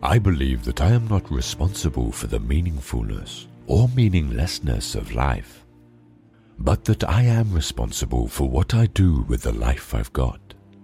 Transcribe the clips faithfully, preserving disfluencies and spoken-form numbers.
I believe that I am not responsible for the meaningfulness or meaninglessness of life, but that I am responsible for what I do with the life I've got.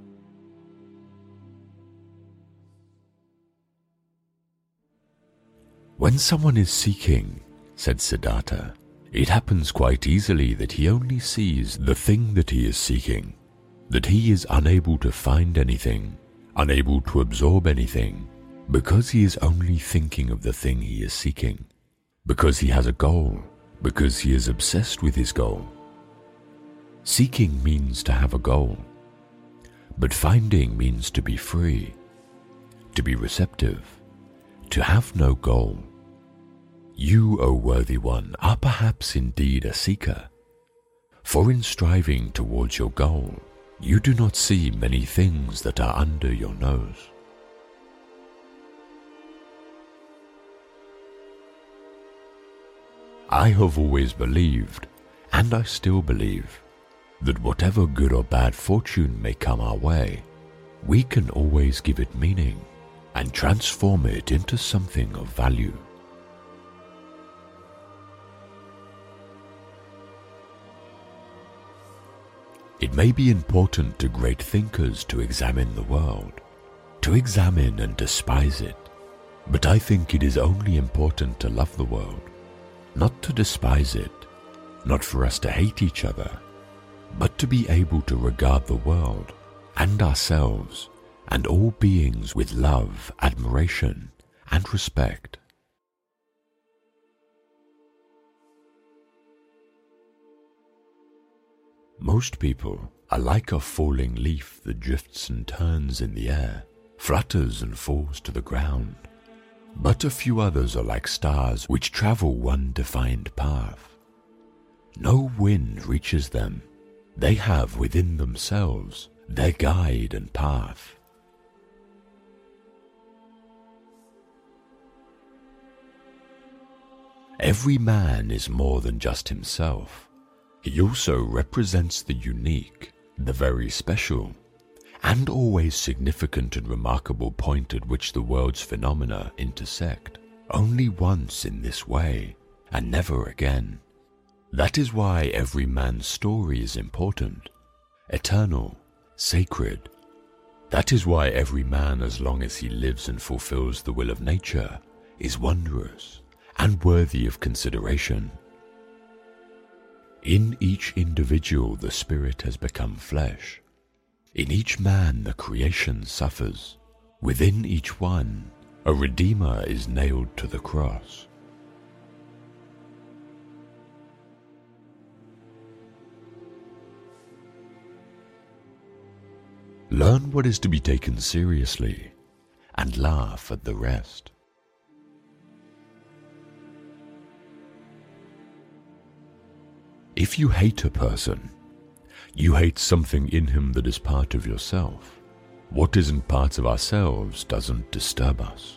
When someone is seeking, said Siddhartha, it happens quite easily that he only sees the thing that he is seeking, that he is unable to find anything, unable to absorb anything, because he is only thinking of the thing he is seeking, because he has a goal, because he is obsessed with his goal. Seeking means to have a goal, but finding means to be free, to be receptive, to have no goal. You, O worthy one, are perhaps indeed a seeker, for in striving towards your goal, you do not see many things that are under your nose. I have always believed, and I still believe, that whatever good or bad fortune may come our way, we can always give it meaning and transform it into something of value. It may be important to great thinkers to examine the world, to examine and despise it, but I think it is only important to love the world, not to despise it, not for us to hate each other, but to be able to regard the world and ourselves and all beings with love, admiration, and respect. Most people are like a falling leaf that drifts and turns in the air, flutters and falls to the ground. But a few others are like stars which travel one defined path. No wind reaches them. They have within themselves their guide and path. Every man is more than just himself. He also represents the unique, the very special, and always significant and remarkable point at which the world's phenomena intersect, only once in this way, and never again. That is why every man's story is important, eternal, sacred. That is why every man, as long as he lives and fulfills the will of nature, is wondrous and worthy of consideration. In each individual the spirit has become flesh. In each man the creation suffers. Within each one a Redeemer is nailed to the cross. Learn what is to be taken seriously and laugh at the rest. If you hate a person, you hate something in him that is part of yourself. What isn't part of ourselves doesn't disturb us.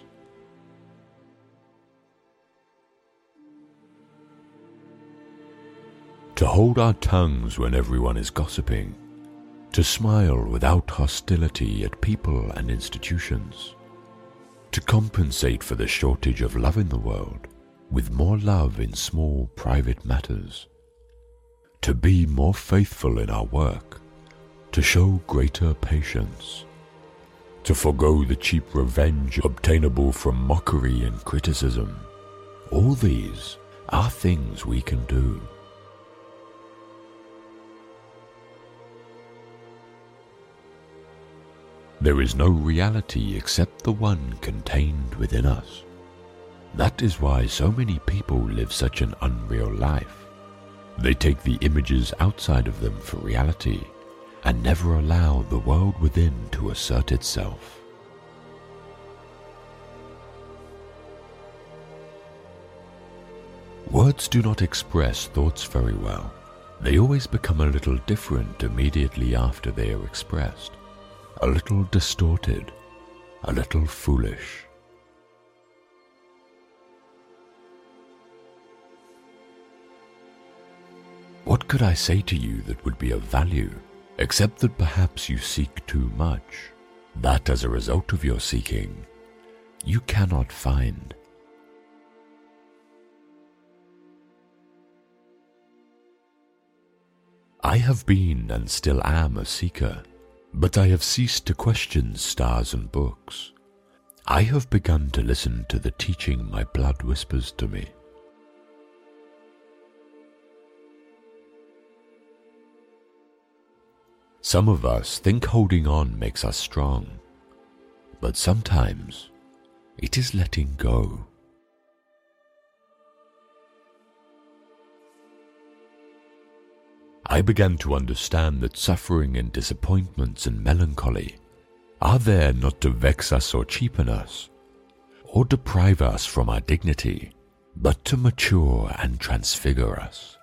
To hold our tongues when everyone is gossiping, to smile without hostility at people and institutions, to compensate for the shortage of love in the world with more love in small private matters, to be more faithful in our work, to show greater patience, to forego the cheap revenge obtainable from mockery and criticism. All these are things we can do. There is no reality except the one contained within us. That is why so many people live such an unreal life. They take the images outside of them for reality and never allow the world within to assert itself. Words do not express thoughts very well. They always become a little different immediately after they are expressed, a little distorted, a little foolish. What could I say to you that would be of value, except that perhaps you seek too much, that as a result of your seeking, you cannot find. I have been and still am a seeker, but I have ceased to question stars and books. I have begun to listen to the teaching my blood whispers to me. Some of us think holding on makes us strong, but sometimes it is letting go. I began to understand that suffering and disappointments and melancholy are there not to vex us or cheapen us, or deprive us from our dignity, but to mature and transfigure us.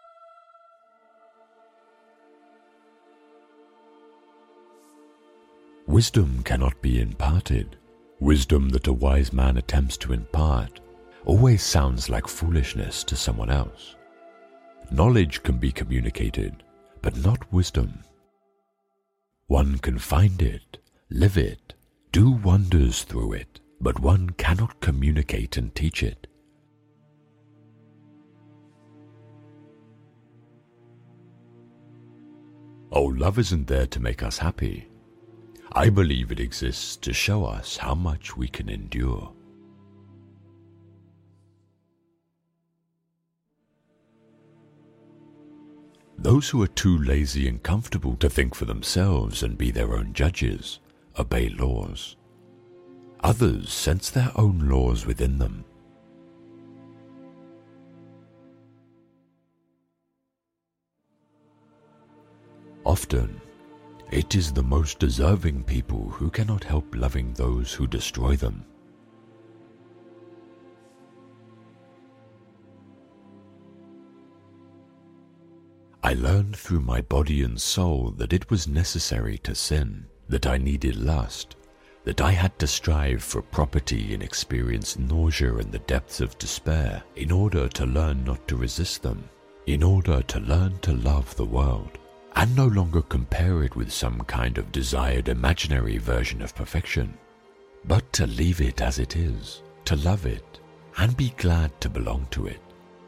Wisdom cannot be imparted. Wisdom that a wise man attempts to impart always sounds like foolishness to someone else. Knowledge can be communicated, but not wisdom. One can find it, live it, do wonders through it, but one cannot communicate and teach it. Oh, love isn't there to make us happy. I believe it exists to show us how much we can endure. Those who are too lazy and comfortable to think for themselves and be their own judges obey laws. Others sense their own laws within them. Often, it is the most deserving people who cannot help loving those who destroy them. I learned through my body and soul that it was necessary to sin, that I needed lust, that I had to strive for property and experience nausea in the depths of despair in order to learn not to resist them, in order to learn to love the world, and no longer compare it with some kind of desired imaginary version of perfection, but to leave it as it is, to love it, and be glad to belong to it.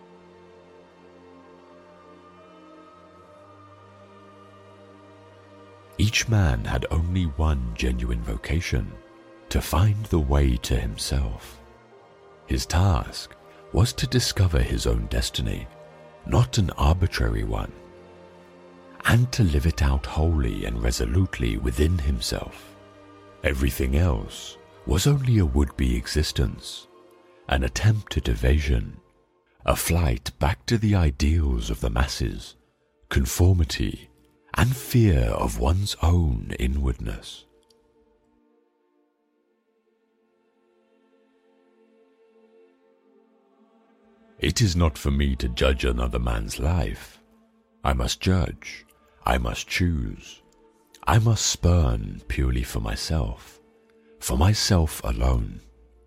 Each man had only one genuine vocation, to find the way to himself. His task was to discover his own destiny, not an arbitrary one, and to live it out wholly and resolutely within himself. Everything else was only a would-be existence, an attempt at evasion, a flight back to the ideals of the masses, conformity, and fear of one's own inwardness. It is not for me to judge another man's life. I must judge, I must choose, I must spurn purely for myself, for myself alone.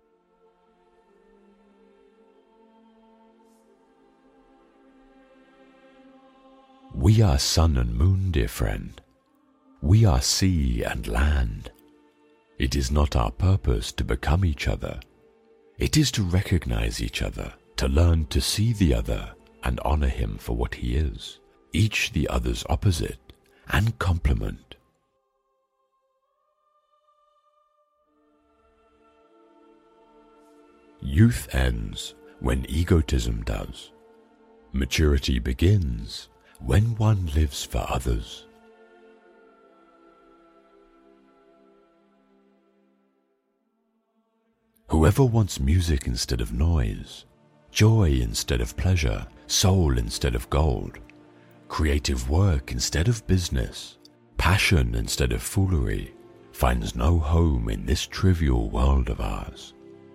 We are sun and moon, dear friend. We are sea and land. It is not our purpose to become each other. It is to recognize each other, to learn to see the other and honor him for what he is, each the other's opposite and complement. Youth ends when egotism does. Maturity begins when one lives for others. Whoever wants music instead of noise, joy instead of pleasure, soul instead of gold, creative work instead of business, passion instead of foolery, finds no home in this trivial world of ours.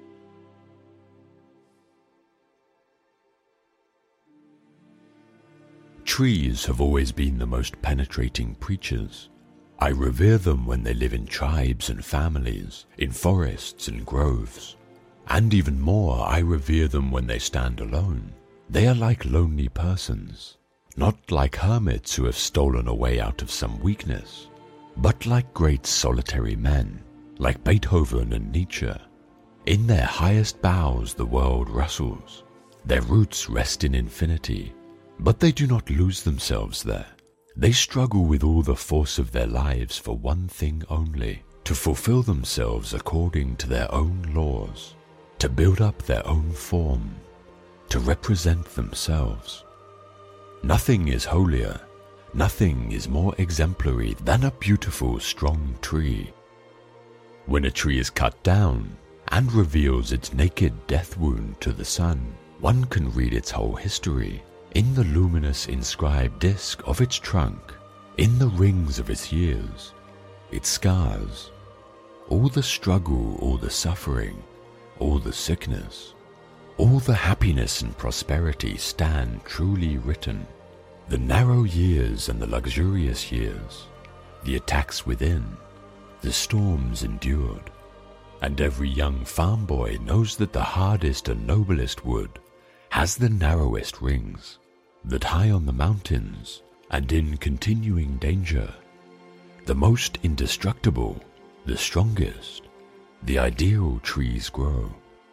Trees have always been the most penetrating preachers. I revere them when they live in tribes and families, in forests and groves. And even more, I revere them when they stand alone. They are like lonely persons, not like hermits who have stolen away out of some weakness, but like great solitary men, like Beethoven and Nietzsche, In their highest boughs the world rustles. Their roots rest in infinity, but they do not lose themselves there. They struggle with all the force of their lives for one thing only, to fulfill themselves according to their own laws, to build up their own form, to represent themselves. Nothing is holier, nothing is more exemplary than a beautiful, strong tree. When a tree is cut down and reveals its naked death wound to the sun, one can read its whole history in the luminous inscribed disk of its trunk, in the rings of its years, its scars, all the struggle, all the suffering, all the sickness, all the happiness and prosperity stand truly written. The narrow years and the luxurious years, the attacks within, the storms endured, and every young farm boy knows that the hardest and noblest wood has the narrowest rings, that high on the mountains and in continuing danger, the most indestructible, the strongest, the ideal trees grow.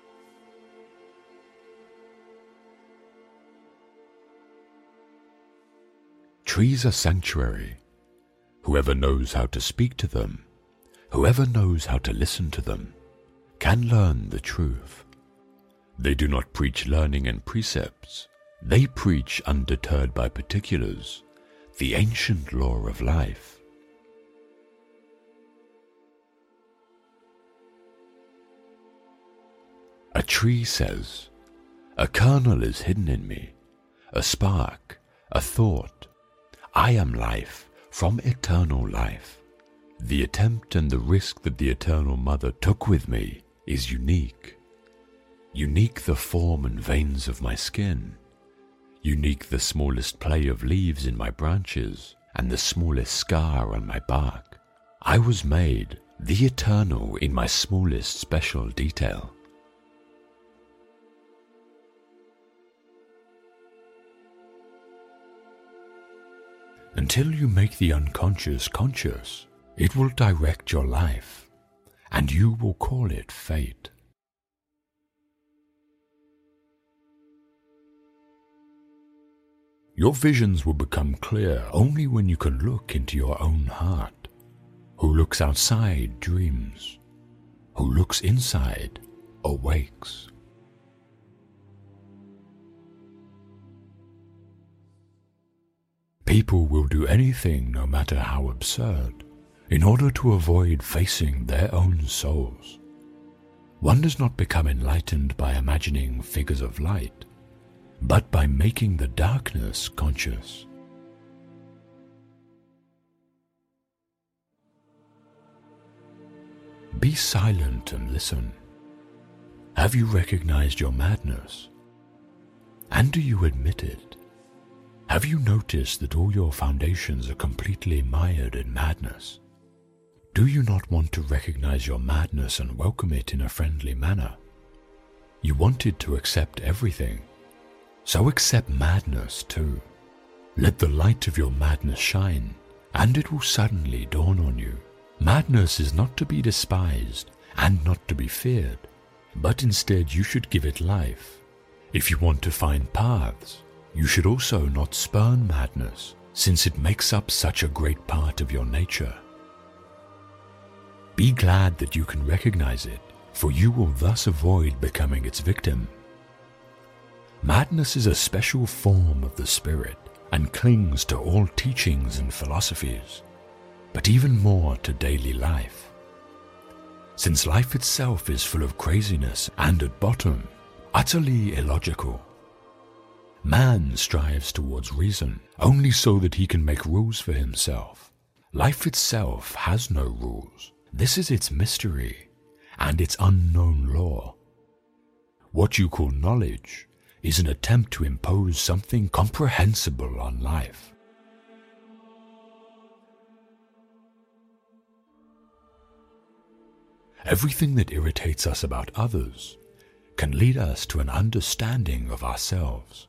Trees are sanctuary. Whoever knows how to speak to them, whoever knows how to listen to them, can learn the truth. They do not preach learning and precepts. They preach, undeterred by particulars, the ancient law of life. A tree says, "A kernel is hidden in me, a spark, a thought. I am life from eternal life. The attempt and the risk that the Eternal Mother took with me is unique. Unique the form and veins of my skin. Unique the smallest play of leaves in my branches and the smallest scar on my bark. I was made the eternal in my smallest special detail." Until you make the unconscious conscious, it will direct your life, and you will call it fate. Your visions will become clear only when you can look into your own heart. Who looks outside dreams. Who looks inside awakes. People will do anything, no matter how absurd, in order to avoid facing their own souls. One does not become enlightened by imagining figures of light, but by making the darkness conscious. Be silent and listen. Have you recognized your madness? And do you admit it? Have you noticed that all your foundations are completely mired in madness? Do you not want to recognize your madness and welcome it in a friendly manner? You wanted to accept everything, so accept madness too. Let the light of your madness shine, and it will suddenly dawn on you. Madness is not to be despised and not to be feared, but instead you should give it life. If you want to find paths, you should also not spurn madness, since it makes up such a great part of your nature. Be glad that you can recognize it, for you will thus avoid becoming its victim. Madness is a special form of the spirit and clings to all teachings and philosophies, but even more to daily life. Since life itself is full of craziness and at bottom, utterly illogical. Man strives towards reason only so that he can make rules for himself. Life itself has no rules. This is its mystery and its unknown law. What you call knowledge is an attempt to impose something comprehensible on life. Everything that irritates us about others can lead us to an understanding of ourselves.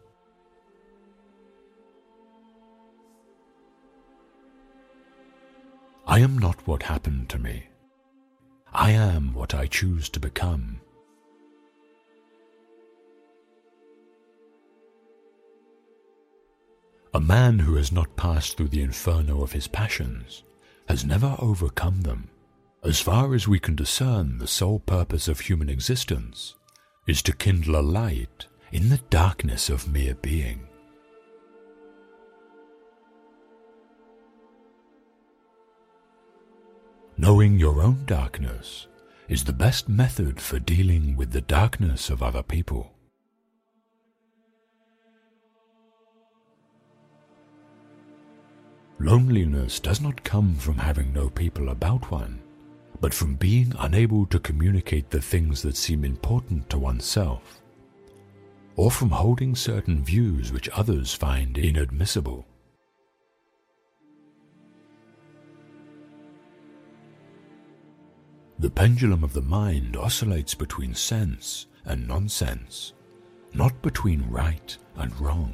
I am not what happened to me. I am what I choose to become. man who has not passed through the inferno of his passions has never overcome them. As far as we can discern, the sole purpose of human existence is to kindle a light in the darkness of mere being. Knowing your own darkness is the best method for dealing with the darkness of other people. Loneliness does not come from having no people about one, but from being unable to communicate the things that seem important to oneself, or from holding certain views which others find inadmissible. The pendulum of the mind oscillates between sense and nonsense, not between right and wrong.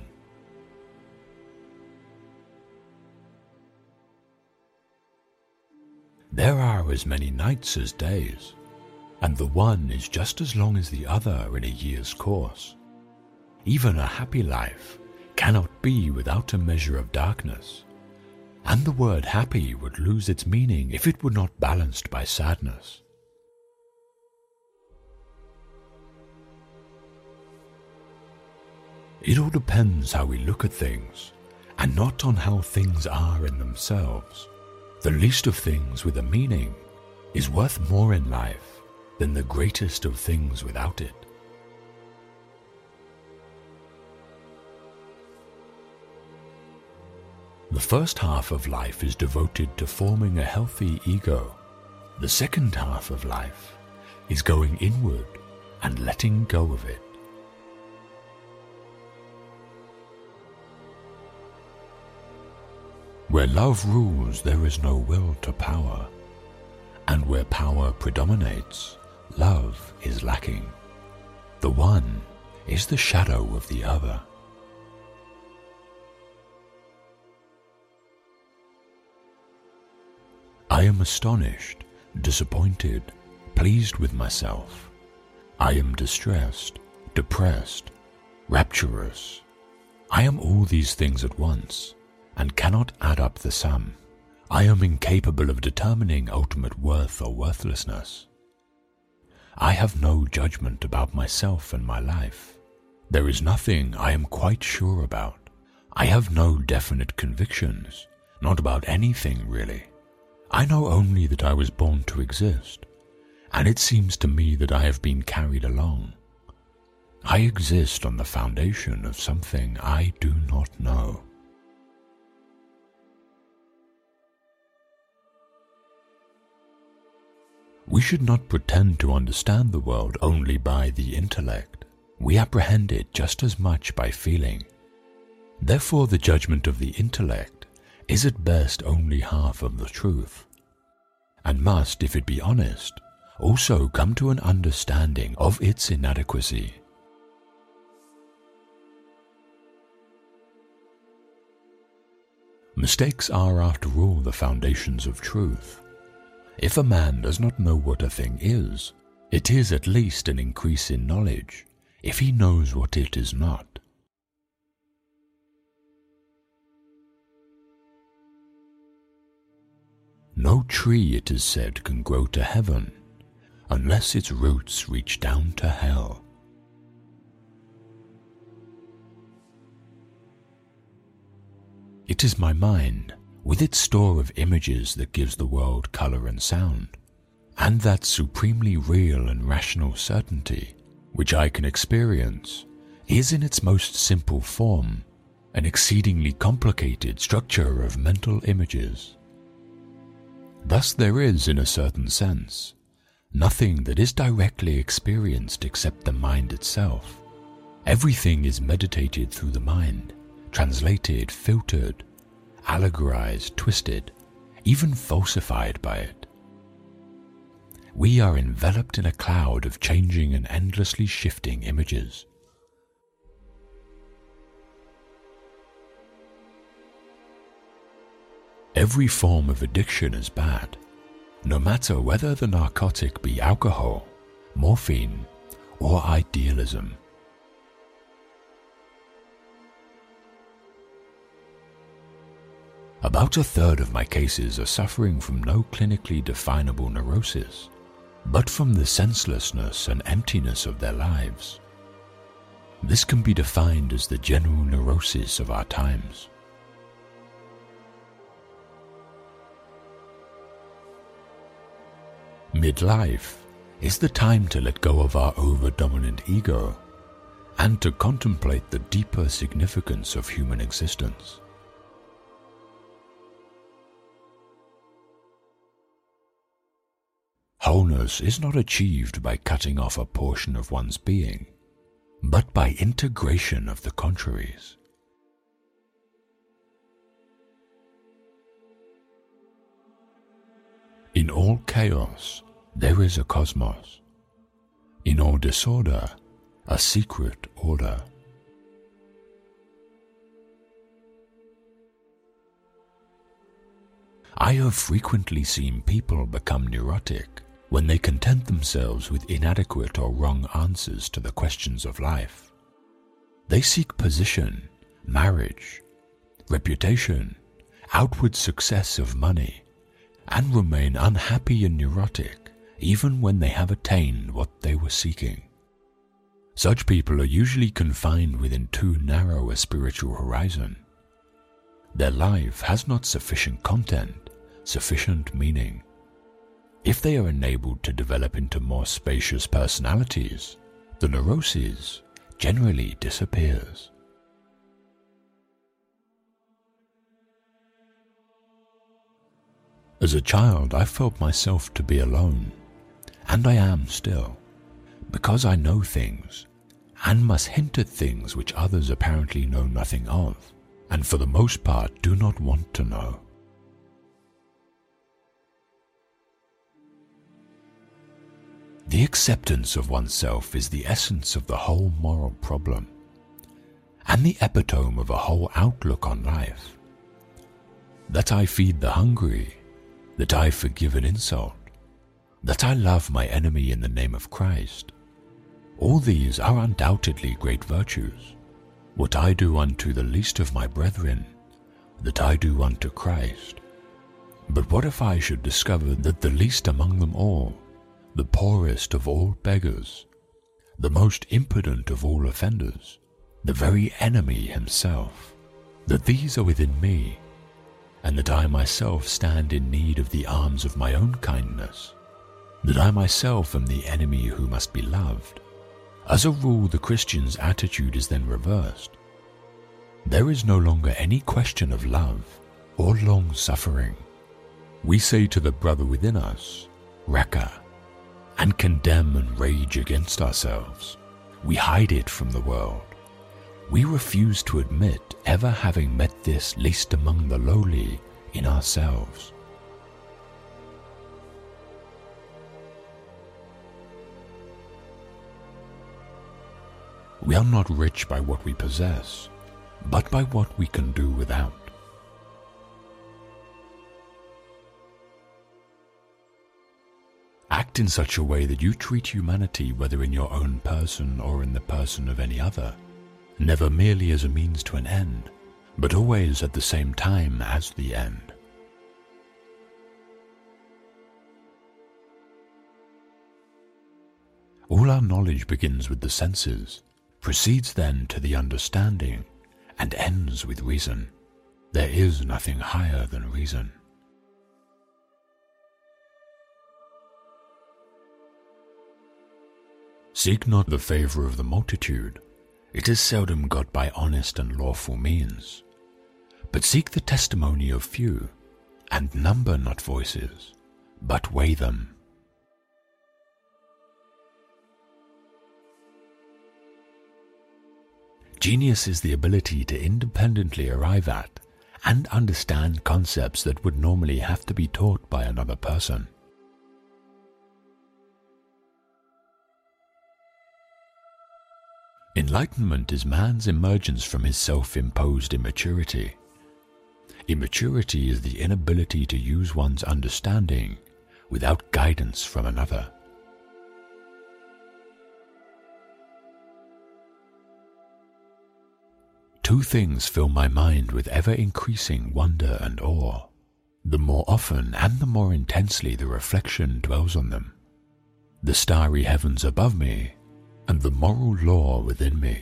There are as many nights as days, and the one is just as long as the other in a year's course. Even a happy life cannot be without a measure of darkness, and the word happy would lose its meaning if it were not balanced by sadness. It all depends how we look at things, and not on how things are in themselves. The least of things with a meaning is worth more in life than the greatest of things without it. The first half of life is devoted to forming a healthy ego. The second half of life is going inward and letting go of it. Where love rules, there is no will to power, and where power predominates, love is lacking. The one is the shadow of the other. I am astonished, disappointed, pleased with myself. I am distressed, depressed, rapturous. I am all these things at once, and cannot add up the sum. I am incapable of determining ultimate worth or worthlessness. I have no judgment about myself and my life. There is nothing I am quite sure about. I have no definite convictions, not about anything really. I know only that I was born to exist, and it seems to me that I have been carried along. I exist on the foundation of something I do not know. We should not pretend to understand the world only by the intellect. We apprehend it just as much by feeling. Therefore, the judgment of the intellect is at best only half of the truth, and must, if it be honest, also come to an understanding of its inadequacy. Mistakes are, after all, the foundations of truth. If a man does not know what a thing is, it is at least an increase in knowledge, if he knows what it is not. No tree, it is said, can grow to heaven, unless its roots reach down to hell. It is my mind, with its store of images, that gives the world color and sound, and that supremely real and rational certainty, which I can experience, is in its most simple form an exceedingly complicated structure of mental images. Thus there is, in a certain sense, nothing that is directly experienced except the mind itself. Everything is meditated through the mind, translated, filtered, allegorized, twisted, even falsified by it. We are enveloped in a cloud of changing and endlessly shifting images. Every form of addiction is bad, no matter whether the narcotic be alcohol, morphine, or idealism. About a third of my cases are suffering from no clinically definable neurosis, but from the senselessness and emptiness of their lives. This can be defined as the general neurosis of our times. Midlife is the time to let go of our over-dominant ego and to contemplate the deeper significance of human existence. Wholeness is not achieved by cutting off a portion of one's being, but by integration of the contraries. In all chaos, there is a cosmos. In all disorder, a secret order. I have frequently seen people become neurotic when they content themselves with inadequate or wrong answers to the questions of life. They seek position, marriage, reputation, outward success of money, and remain unhappy and neurotic even when they have attained what they were seeking. Such people are usually confined within too narrow a spiritual horizon. Their life has not sufficient content, sufficient meaning. If they are enabled to develop into more spacious personalities, the neuroses generally disappears. As a child, I felt myself to be alone, and I am still, because I know things, and must hint at things which others apparently know nothing of, and for the most part do not want to know. The acceptance of oneself is the essence of the whole moral problem, and the epitome of a whole outlook on life. That I feed the hungry, that I forgive an insult, that I love my enemy in the name of Christ, all these are undoubtedly great virtues. What I do unto the least of my brethren, that I do unto Christ. But what if I should discover that the least among them all, the poorest of all beggars, the most impudent of all offenders, the very enemy himself, that these are within me, and that I myself stand in need of the arms of my own kindness, that I myself am the enemy who must be loved. As a rule, the Christian's attitude is then reversed. There is no longer any question of love or long suffering. We say to the brother within us, Raka, and condemn and rage against ourselves. We hide it from the world. We refuse to admit ever having met this least among the lowly in ourselves. We are not rich by what we possess, but by what we can do without. Act in such a way that you treat humanity, whether in your own person or in the person of any other, never merely as a means to an end, but always at the same time as the end. All our knowledge begins with the senses, proceeds then to the understanding, and ends with reason. There is nothing higher than reason. Seek not the favor of the multitude. It is seldom got by honest and lawful means. But seek the testimony of few, and number not voices, but weigh them. Genius is the ability to independently arrive at and understand concepts that would normally have to be taught by another person. Enlightenment is man's emergence from his self-imposed immaturity. Immaturity is the inability to use one's understanding without guidance from another. two things fill my mind with ever-increasing wonder and awe, the more often and the more intensely the reflection dwells on them: the starry heavens above me and the moral law within me.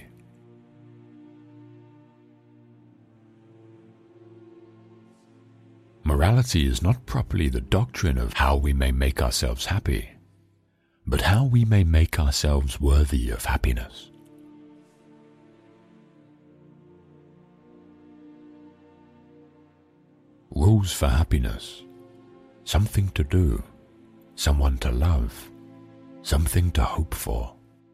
Morality is not properly the doctrine of how we may make ourselves happy, but how we may make ourselves worthy of happiness. Rules for happiness: something to do, someone to love, something to hope for.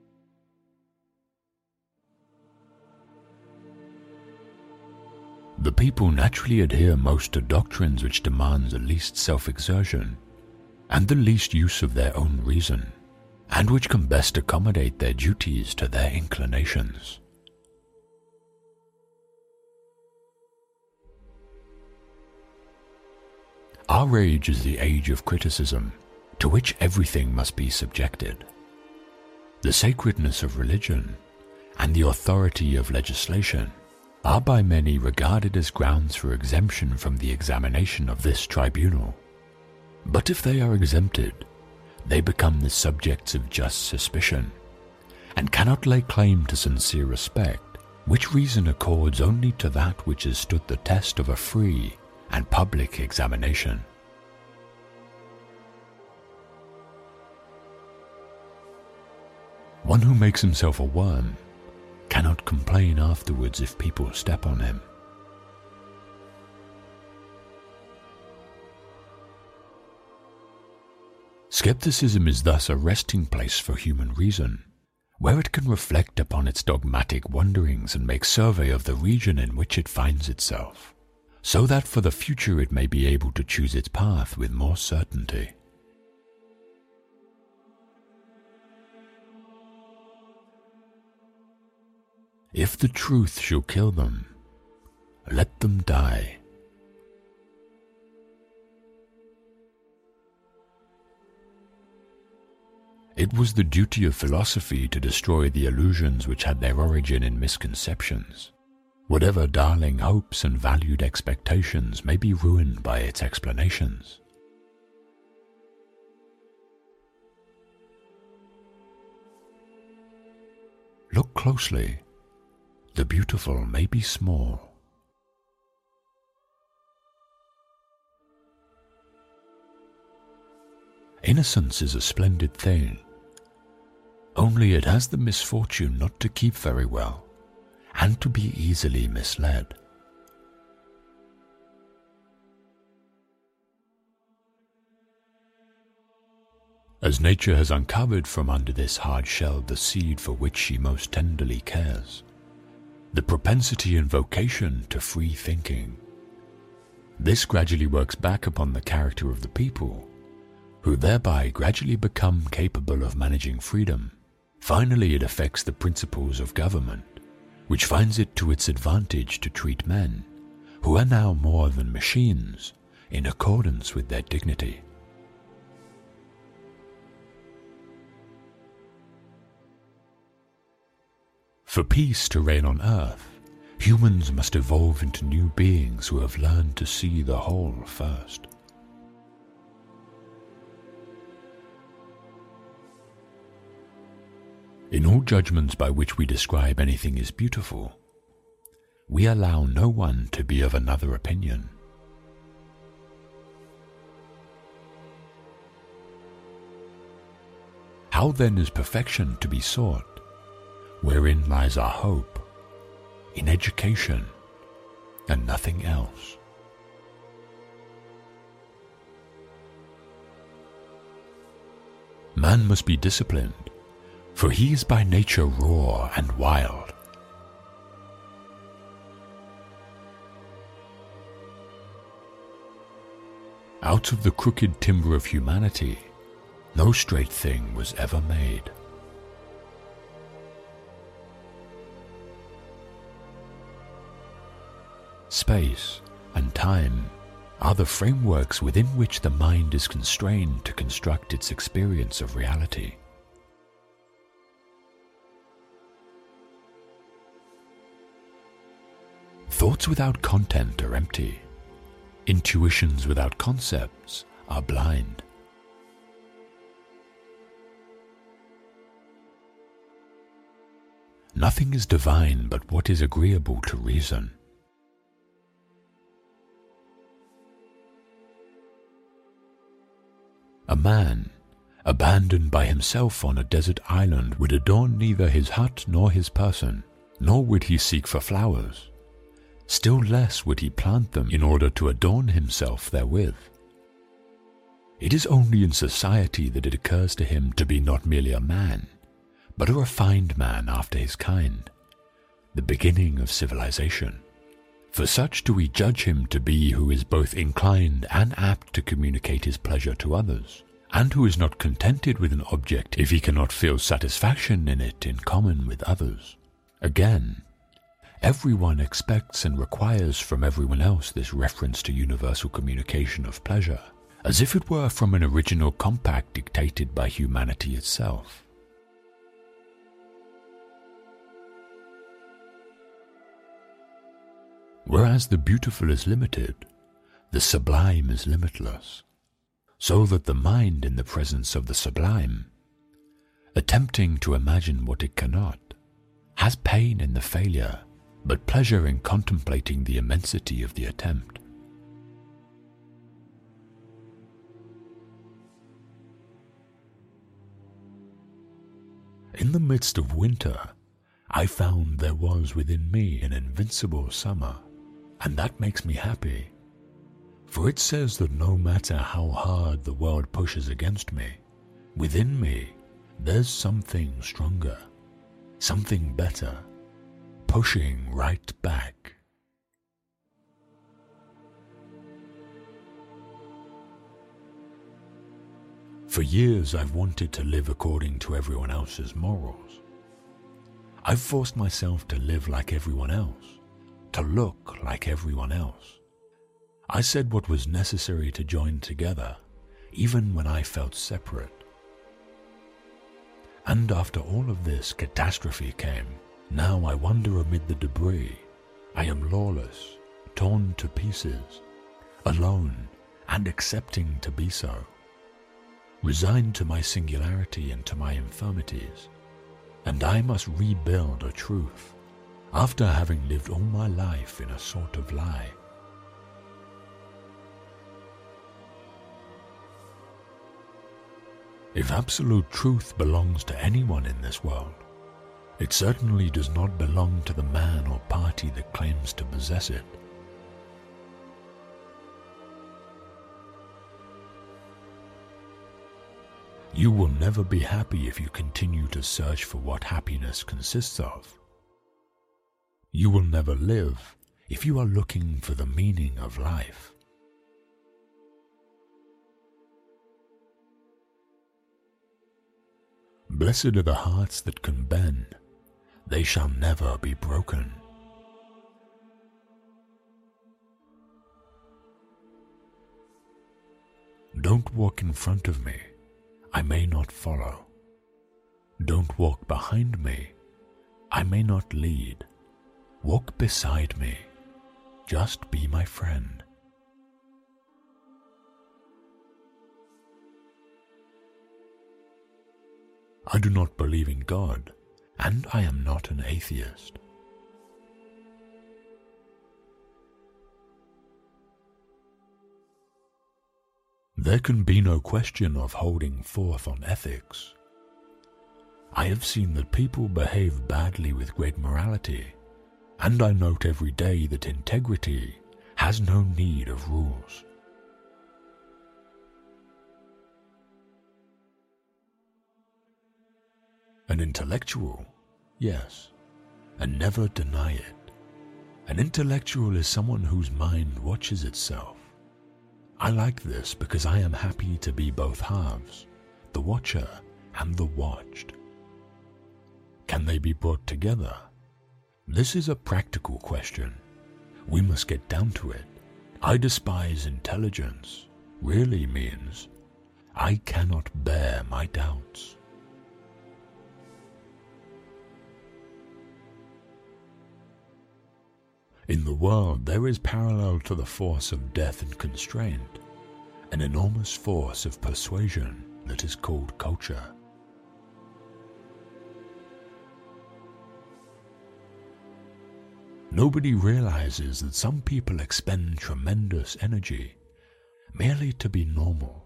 The people naturally adhere most to doctrines which demand the least self-exertion and the least use of their own reason, and which can best accommodate their duties to their inclinations. Our age is the age of criticism, to which everything must be subjected. The sacredness of religion and the authority of legislation are by many regarded as grounds for exemption from the examination of this tribunal. But if they are exempted, they become the subjects of just suspicion, and cannot lay claim to sincere respect, which reason accords only to that which has stood the test of a free and public examination. One who makes himself a worm cannot complain afterwards if people step on him. Skepticism is thus a resting place for human reason, where it can reflect upon its dogmatic wanderings and make survey of the region in which it finds itself, so that for the future it may be able to choose its path with more certainty. If the truth shall kill them, let them die. It was the duty of philosophy to destroy the illusions which had their origin in misconceptions. Whatever darling hopes and valued expectations may be ruined by its explanations. Look closely. The beautiful may be small. Innocence is a splendid thing, only it has the misfortune not to keep very well, and to be easily misled. As nature has uncovered from under this hard shell the seed for which she most tenderly cares, the propensity and vocation to free thinking, this gradually works back upon the character of the people, who thereby gradually become capable of managing freedom. Finally, it affects the principles of government, which finds it to its advantage to treat men, who are now more than machines, in accordance with their dignity. For peace to reign on earth, humans must evolve into new beings who have learned to see the whole first. In all judgments by which we describe anything as beautiful, we allow no one to be of another opinion. How then is perfection to be sought? Wherein lies our hope? In education, and nothing else. Man must be disciplined, for he is by nature raw and wild. Out of the crooked timber of humanity, no straight thing was ever made. Space and time are the frameworks within which the mind is constrained to construct its experience of reality. Thoughts without content are empty. Intuitions without concepts are blind. Nothing is divine but what is agreeable to reason. A man, abandoned by himself on a desert island, would adorn neither his hut nor his person, nor would he seek for flowers. Still less would he plant them in order to adorn himself therewith. It is only in society that it occurs to him to be not merely a man, but a refined man after his kind, the beginning of civilization. For such do we judge him to be who is both inclined and apt to communicate his pleasure to others, and who is not contented with an object if he cannot feel satisfaction in it in common with others. Again, everyone expects and requires from everyone else this reference to universal communication of pleasure, as if it were from an original compact dictated by humanity itself. Whereas the beautiful is limited, the sublime is limitless, so that the mind in the presence of the sublime, attempting to imagine what it cannot, has pain in the failure, but pleasure in contemplating the immensity of the attempt. In the midst of winter, I found there was within me an invincible summer, and that makes me happy, for it says that no matter how hard the world pushes against me, within me there's something stronger, something better, pushing right back. For years I've wanted to live according to everyone else's morals. I've forced myself to live like everyone else, to look like everyone else. I said what was necessary to join together, even when I felt separate. And after all of this, catastrophe came. Now I wander amid the debris. I am lawless, torn to pieces, alone and accepting to be so, resigned to my singularity and to my infirmities. And I must rebuild a truth, after having lived all my life in a sort of lie. If absolute truth belongs to anyone in this world, it certainly does not belong to the man or party that claims to possess it. You will never be happy if you continue to search for what happiness consists of. You will never live if you are looking for the meaning of life. Blessed are the hearts that can bend, they shall never be broken. Don't walk in front of me, I may not follow. Don't walk behind me, I may not lead. Walk beside me, just be my friend. I do not believe in God, and I am not an atheist. There can be no question of holding forth on ethics. I have seen that people behave badly with great morality, and I note every day that integrity has no need of rules. An intellectual, yes, and never deny it. An intellectual is someone whose mind watches itself. I like this because I am happy to be both halves, the watcher and the watched. Can they be brought together? This is a practical question. We must get down to it. I despise intelligence really means I cannot bear my doubts. In the world, there is parallel to the force of death and constraint, an enormous force of persuasion that is called culture. Nobody realizes that some people expend tremendous energy merely to be normal.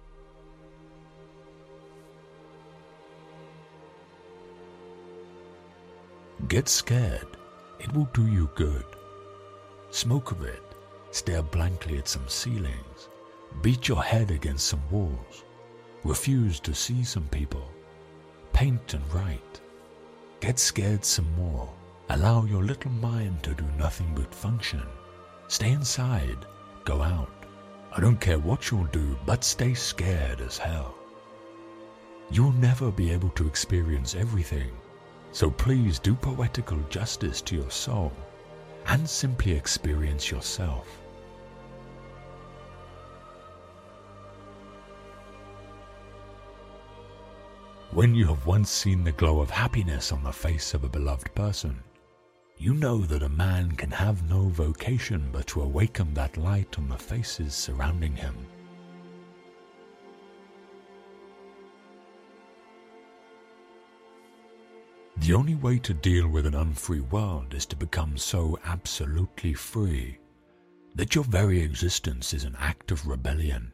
Get scared, it will do you good. Smoke a bit, stare blankly at some ceilings, beat your head against some walls, refuse to see some people, paint and write. Get scared some more. Allow your little mind to do nothing but function. Stay inside, go out. I don't care what you'll do, but stay scared as hell. You'll never be able to experience everything, so please do poetical justice to your soul and simply experience yourself. When you have once seen the glow of happiness on the face of a beloved person, you know that a man can have no vocation but to awaken that light on the faces surrounding him. The only way to deal with an unfree world is to become so absolutely free that your very existence is an act of rebellion.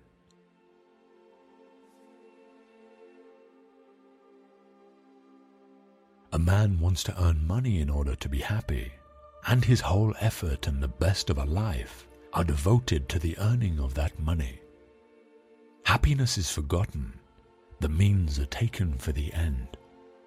A man wants to earn money in order to be happy, and his whole effort and the best of a life are devoted to the earning of that money. Happiness is forgotten, the means are taken for the end.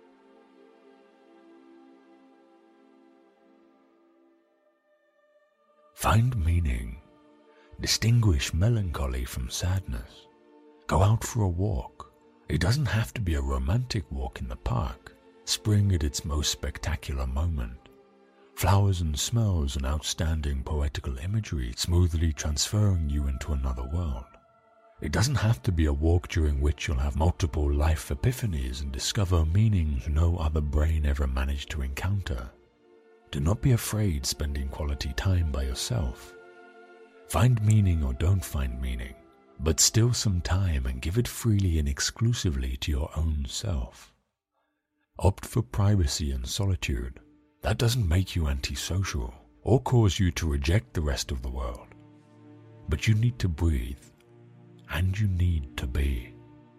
Find meaning. Distinguish melancholy from sadness. Go out for a walk. It doesn't have to be a romantic walk in the park. Spring at its most spectacular moment. Flowers and smells and outstanding poetical imagery smoothly transferring you into another world. It doesn't have to be a walk during which you'll have multiple life epiphanies and discover meanings no other brain ever managed to encounter. Do not be afraid spending quality time by yourself. Find meaning or don't find meaning, but still some time and give it freely and exclusively to your own self. Opt for privacy and solitude. That doesn't make you antisocial or cause you to reject the rest of the world. But you need to breathe, and you need to be.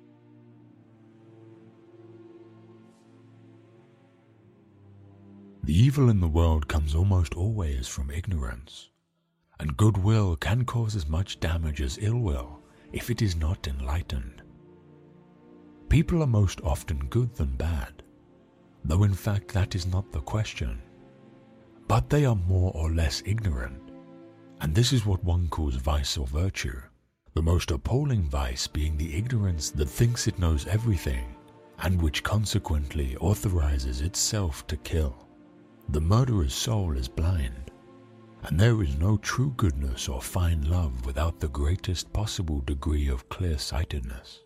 The evil in the world comes almost always from ignorance, and goodwill can cause as much damage as ill will if it is not enlightened. People are most often good than bad, though in fact that is not the question. But they are more or less ignorant, and this is what one calls vice or virtue, the most appalling vice being the ignorance that thinks it knows everything, and which consequently authorizes itself to kill. The murderer's soul is blind, and there is no true goodness or fine love without the greatest possible degree of clear-sightedness.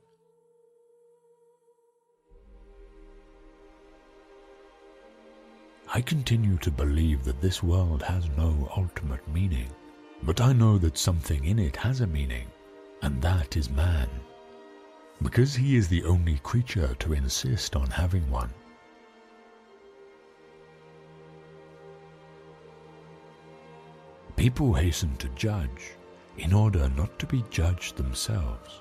I continue to believe that this world has no ultimate meaning, but I know that something in it has a meaning, and that is man, because he is the only creature to insist on having one. People hasten to judge in order not to be judged themselves.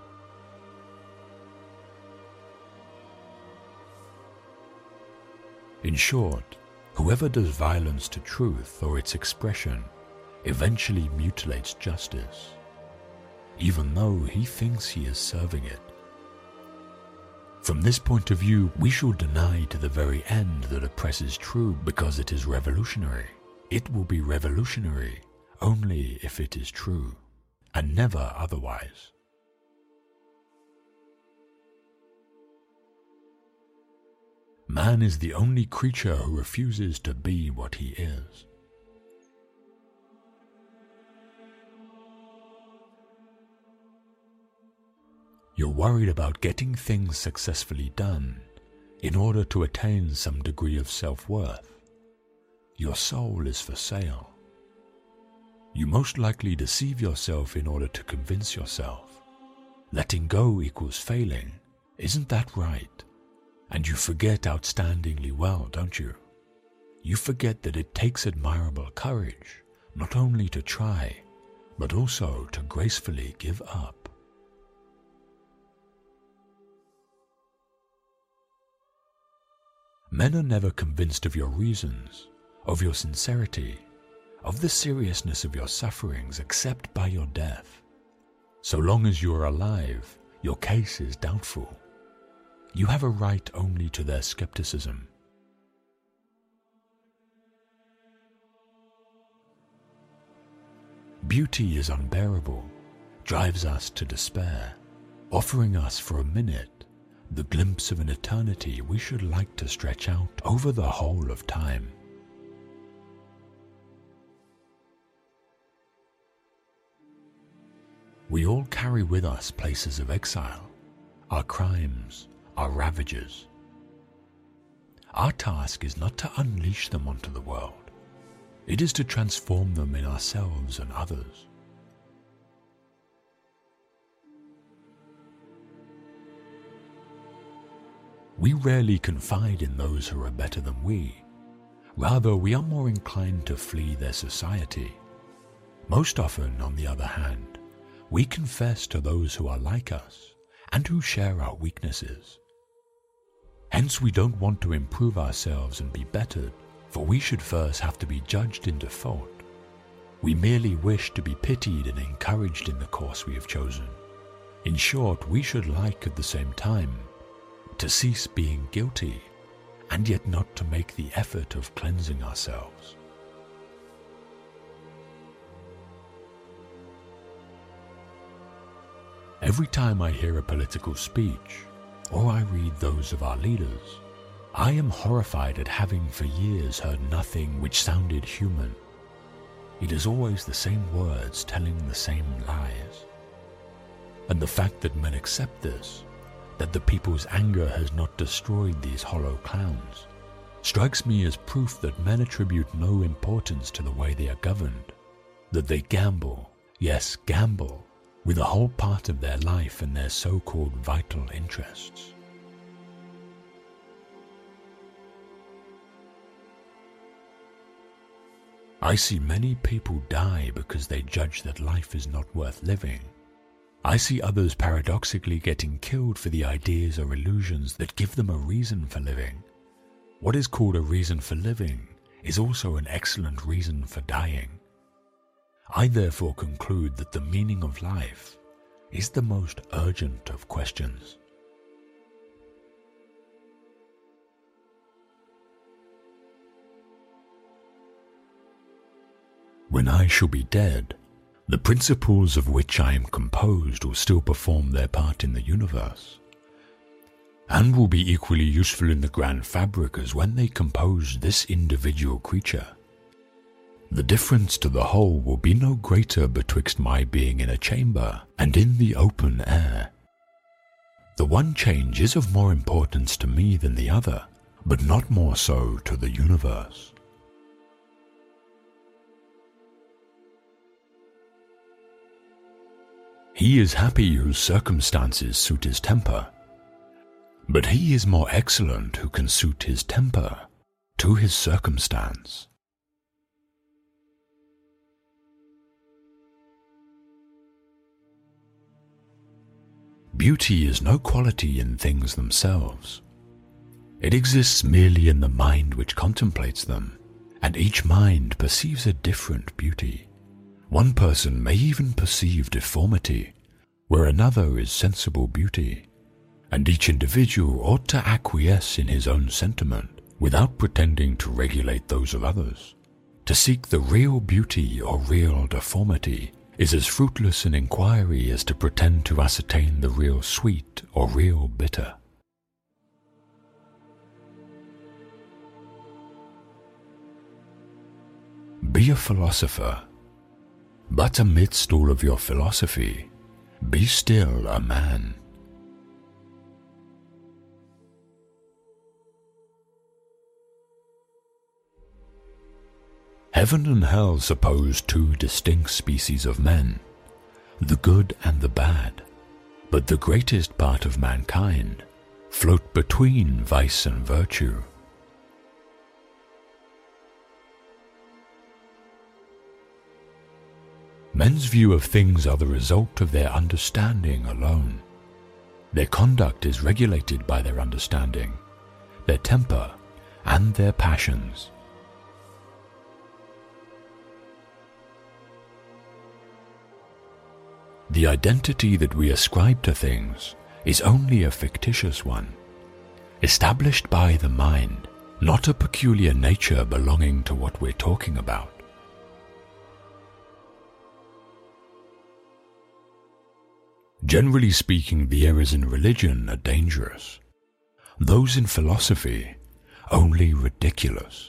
In short, whoever does violence to truth or its expression eventually mutilates justice, even though he thinks he is serving it. From this point of view, we shall deny to the very end that a press is true because it is revolutionary. It will be revolutionary only if it is true, and never otherwise. Man is the only creature who refuses to be what he is. You're worried about getting things successfully done in order to attain some degree of self-worth. Your soul is for sale. You most likely deceive yourself in order to convince yourself. Letting go equals failing. Isn't that right? And you forget outstandingly well, don't you? You forget that it takes admirable courage not only to try, but also to gracefully give up. Men are never convinced of your reasons, of your sincerity, of the seriousness of your sufferings except by your death. So long as you are alive, your case is doubtful. You have a right only to their skepticism. Beauty is unbearable, drives us to despair, offering us for a minute the glimpse of an eternity we should like to stretch out over the whole of time. We all carry with us places of exile, our crimes, our ravages. Our task is not to unleash them onto the world. It is to transform them in ourselves and others. We rarely confide in those who are better than we. Rather, we are more inclined to flee their society. Most often, on the other hand, we confess to those who are like us and who share our weaknesses. Hence, we don't want to improve ourselves and be bettered, for we should first have to be judged in default. We merely wish to be pitied and encouraged in the course we have chosen. In short, we should like at the same time to cease being guilty and yet not to make the effort of cleansing ourselves. Every time I hear a political speech, or I read those of our leaders, I am horrified at having for years heard nothing which sounded human. It is always the same words telling the same lies. And the fact that men accept this, that the people's anger has not destroyed these hollow clowns, strikes me as proof that men attribute no importance to the way they are governed, that they gamble, yes, gamble, with a whole part of their life and their so-called vital interests. I see many people die because they judge that life is not worth living. I see others paradoxically getting killed for the ideas or illusions that give them a reason for living. What is called a reason for living is also an excellent reason for dying. I therefore conclude that the meaning of life is the most urgent of questions. When I shall be dead, the principles of which I am composed will still perform their part in the universe, and will be equally useful in the grand fabric as when they composed this individual creature. The difference to the whole will be no greater betwixt my being in a chamber and in the open air. The one change is of more importance to me than the other, but not more so to the universe. He is happy whose circumstances suit his temper, but he is more excellent who can suit his temper to his circumstance. Beauty is no quality in things themselves. It exists merely in the mind which contemplates them, and each mind perceives a different beauty. One person may even perceive deformity, where another is sensible beauty, and each individual ought to acquiesce in his own sentiment without pretending to regulate those of others. To seek the real beauty or real deformity is as fruitless an inquiry as to pretend to ascertain the real sweet or real bitter. Be a philosopher, but amidst all of your philosophy, be still a man. Heaven and hell suppose two distinct species of men, the good and the bad, but the greatest part of mankind float between vice and virtue. Men's view of things are the result of their understanding alone. Their conduct is regulated by their understanding, their temper, and their passions. The identity that we ascribe to things is only a fictitious one, established by the mind, not a peculiar nature belonging to what we're talking about. Generally speaking, the errors in religion are dangerous. Those in philosophy, only ridiculous.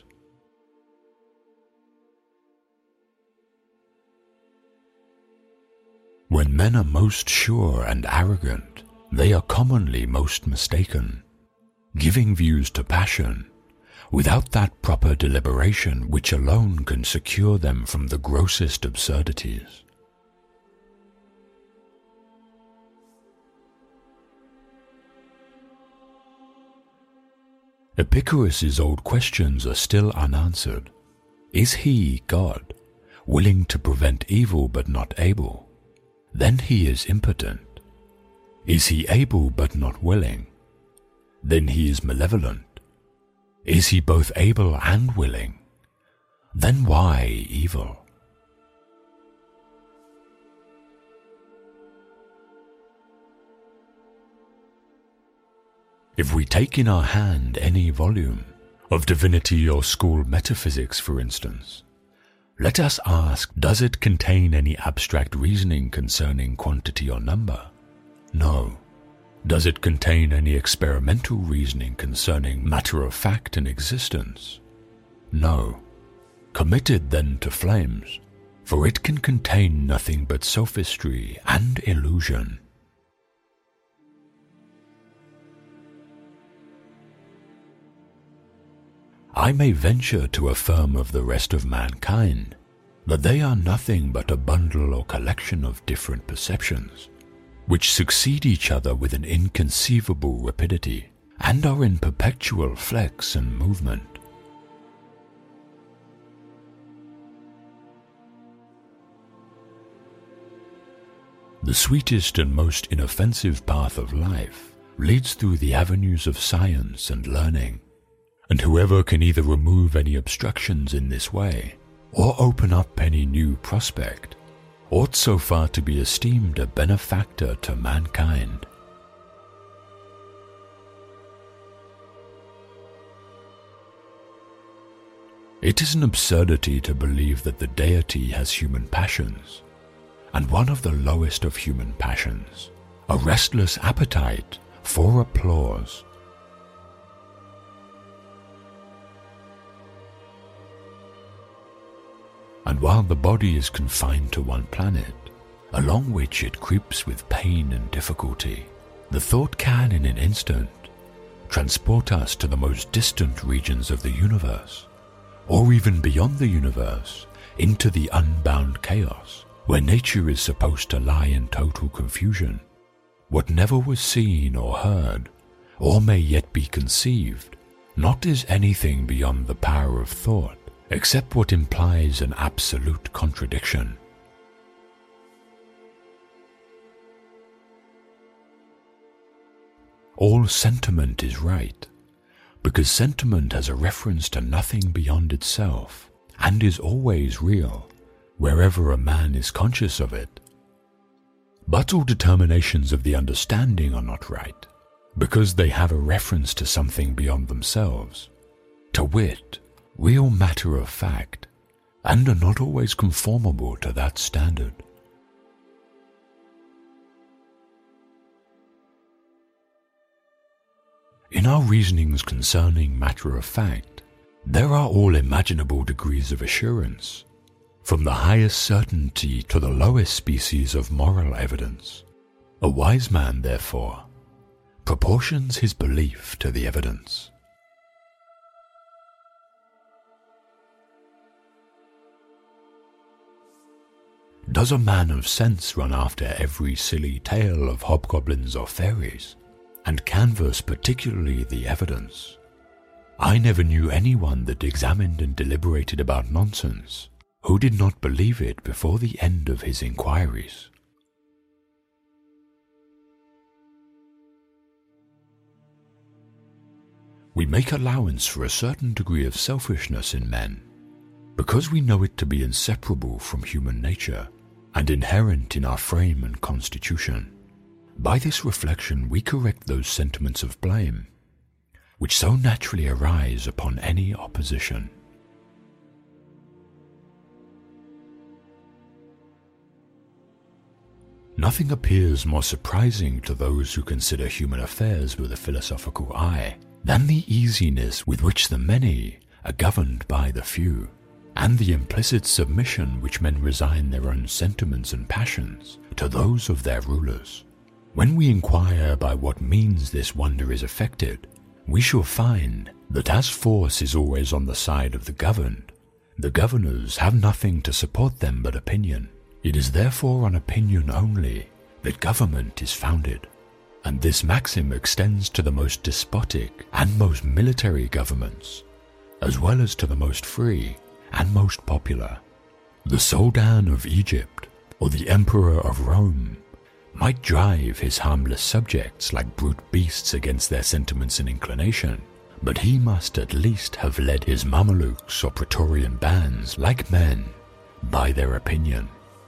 When men are most sure and arrogant, they are commonly most mistaken, giving views to passion, without that proper deliberation which alone can secure them from the grossest absurdities. Epicurus's old questions are still unanswered. Is he, God, willing to prevent evil but not able? Then he is impotent. Is he able but not willing? Then he is malevolent. Is he both able and willing? Then why evil? If we take in our hand any volume, of divinity or school metaphysics for instance, let us ask, does it contain any abstract reasoning concerning quantity or number? No. Does it contain any experimental reasoning concerning matter of fact and existence? No. Commit it then to flames, for it can contain nothing but sophistry and illusion. I may venture to affirm of the rest of mankind that they are nothing but a bundle or collection of different perceptions, which succeed each other with an inconceivable rapidity, and are in perpetual flex and movement. The sweetest and most inoffensive path of life leads through the avenues of science and learning, and whoever can either remove any obstructions in this way, or open up any new prospect, ought so far to be esteemed a benefactor to mankind. It is an absurdity to believe that the deity has human passions, and one of the lowest of human passions, a restless appetite for applause. And while the body is confined to one planet, along which it creeps with pain and difficulty, the thought can in an instant transport us to the most distant regions of the universe, or even beyond the universe, into the unbound chaos, where nature is supposed to lie in total confusion. What never was seen or heard, or may yet be conceived, not is anything beyond the power of thought, except what implies an absolute contradiction. All sentiment is right, because sentiment has a reference to nothing beyond itself, and is always real, wherever a man is conscious of it. But all determinations of the understanding are not right, because they have a reference to something beyond themselves, to wit, real matter of fact, and are not always conformable to that standard. In our reasonings concerning matter of fact, there are all imaginable degrees of assurance, from the highest certainty to the lowest species of moral evidence. A wise man, therefore, proportions his belief to the evidence. does a man of sense run after every silly tale of hobgoblins or fairies, and canvass particularly the evidence? I never knew anyone that examined and deliberated about nonsense who did not believe it before the end of his inquiries. We make allowance for a certain degree of selfishness in men, because we know it to be inseparable from human nature and inherent in our frame and constitution. By this reflection we correct those sentiments of blame which so naturally arise upon any opposition. Nothing appears more surprising to those who consider human affairs with a philosophical eye than the easiness with which the many are governed by the few, and the implicit submission which men resign their own sentiments and passions to those of their rulers. When we inquire by what means this wonder is effected, we shall find that as force is always on the side of the governed, the governors have nothing to support them but opinion. It is therefore on opinion only that government is founded, and this maxim extends to the most despotic and most military governments, as well as to the most free and most popular. The Soldan of Egypt or the Emperor of Rome might drive his harmless subjects like brute beasts against their sentiments and inclination, but he must at least have led his Mamelukes or Praetorian bands like men by their opinion.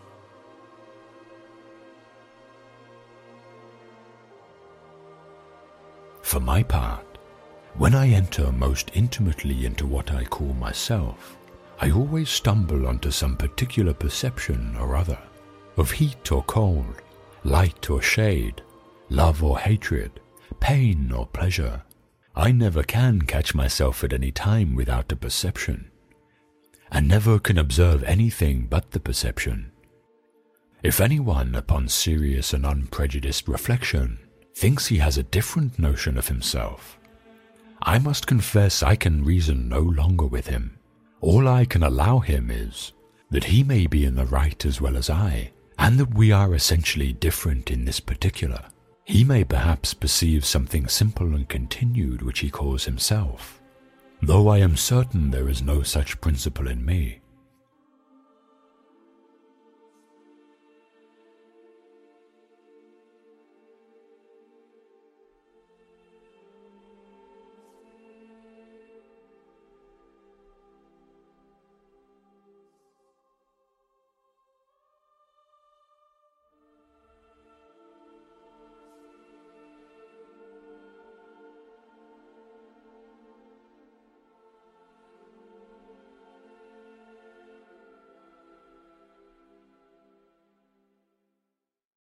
For my part, when I enter most intimately into what I call myself, I always stumble onto some particular perception or other, of heat or cold, light or shade, love or hatred, pain or pleasure. I never can catch myself at any time without a perception, and never can observe anything but the perception. If anyone, upon serious and unprejudiced reflection, thinks he has a different notion of himself, I must confess I can reason no longer with him. All I can allow him is that he may be in the right as well as I, and that we are essentially different in this particular. He may perhaps perceive something simple and continued which he calls himself, though I am certain there is no such principle in me.